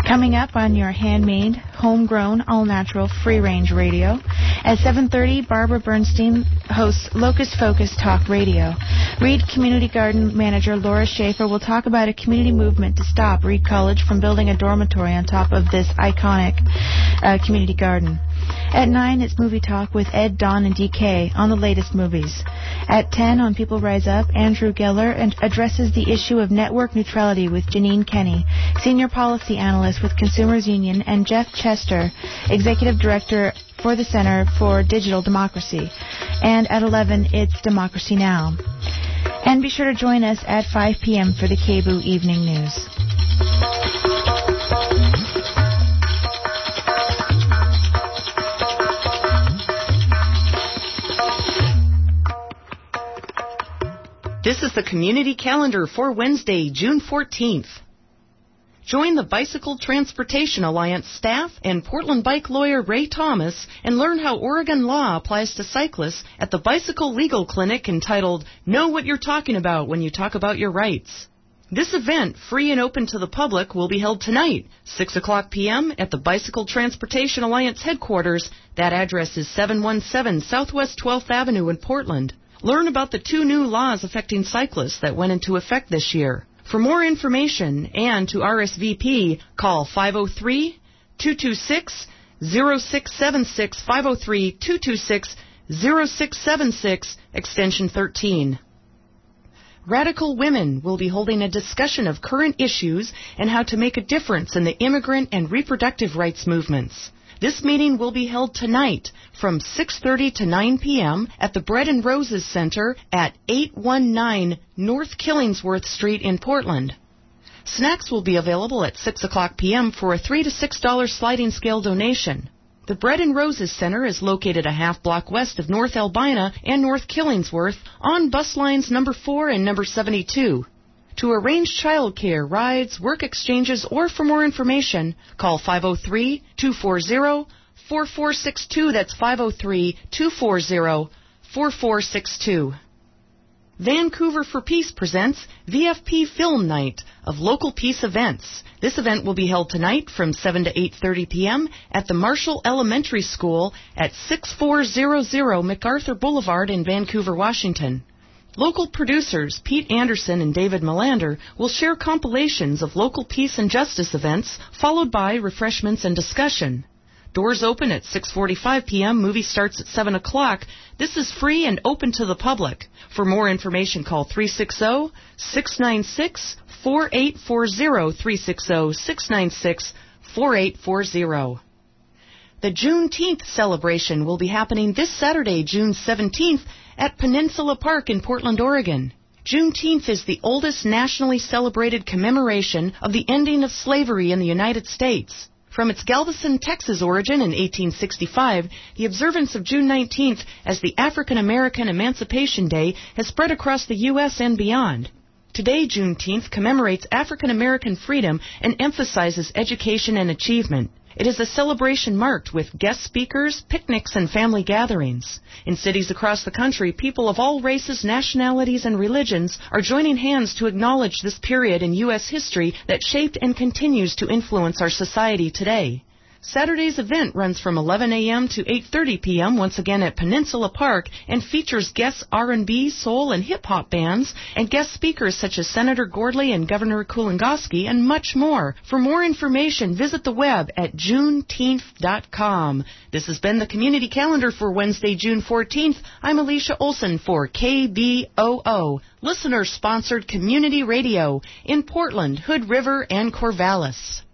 Coming up on your handmade, homegrown, all-natural, free-range radio. At 7:30, Barbara Bernstein hosts Locust Focus Talk Radio. Reed Community Garden Manager Laura Schaefer will talk about a community movement to stop Reed College from building a dormitory on top of this iconic community garden. At 9, it's Movie Talk with Ed, Don, and DK on the latest movies. At 10, on People Rise Up, Andrew Geller addresses the issue of network neutrality with Janine Kenny, Senior Policy Analyst with Consumers Union, and Jeff Chester, Executive Director for the Center for Digital Democracy. And at 11, it's Democracy Now! And be sure to join us at 5 p.m. for the KBOO Evening News. This is the community calendar for Wednesday, June 14th. Join the Bicycle Transportation Alliance staff and Portland bike lawyer Ray Thomas and learn how Oregon law applies to cyclists at the Bicycle Legal Clinic entitled Know What You're Talking About When You Talk About Your Rights. This event, free and open to the public, will be held tonight, 6 o'clock p.m. at the Bicycle Transportation Alliance headquarters. That address is 717 Southwest 12th Avenue in Portland. Learn about the 2 new laws affecting cyclists that went into effect this year. For more information and to RSVP, call 503-226-0676, 503-226-0676, extension 13. Radical Women will be holding a discussion of current issues and how to make a difference in the immigrant and reproductive rights movements. This meeting will be held tonight from 6:30 to 9 p.m. at the Bread and Roses Center at 819 North Killingsworth Street in Portland. Snacks will be available at 6 o'clock p.m. for a $3 to $6 sliding scale donation. The Bread and Roses Center is located a half block west of North Albina and North Killingsworth on bus lines number 4 and number 72. To arrange child care, rides, work exchanges, or for more information, call 503-240-4462. That's 503-240-4462. Vancouver for Peace presents VFP Film Night of local peace events. This event will be held tonight from 7 to 8:30 p.m. at the Marshall Elementary School at 6400 MacArthur Boulevard in Vancouver, Washington. Local producers Pete Anderson and David Melander will share compilations of local peace and justice events, followed by refreshments and discussion. Doors open at 6:45 p.m. Movie starts at 7 o'clock. This is free and open to the public. For more information, call 360-696-4840, 360-696-4840. The Juneteenth celebration will be happening this Saturday, June 17th, at Peninsula Park in Portland, Oregon. Juneteenth is the oldest nationally celebrated commemoration of the ending of slavery in the United States. From its Galveston, Texas origin in 1865, the observance of June 19th as the African American Emancipation Day has spread across the U.S. and beyond. Today, Juneteenth commemorates African American freedom and emphasizes education and achievement. It is a celebration marked with guest speakers, picnics, and family gatherings. In cities across the country, people of all races, nationalities, and religions are joining hands to acknowledge this period in U.S. history that shaped and continues to influence our society today. Saturday's event runs from 11 a.m. to 8:30 p.m. once again at Peninsula Park and features guest R&B, soul, and hip-hop bands and guest speakers such as Senator Gordley and Governor Kulongoski and much more. For more information, visit the web at juneteenth.com. This has been the Community Calendar for Wednesday, June 14th. I'm Alicia Olson for KBOO, listener-sponsored community radio in Portland, Hood River, and Corvallis.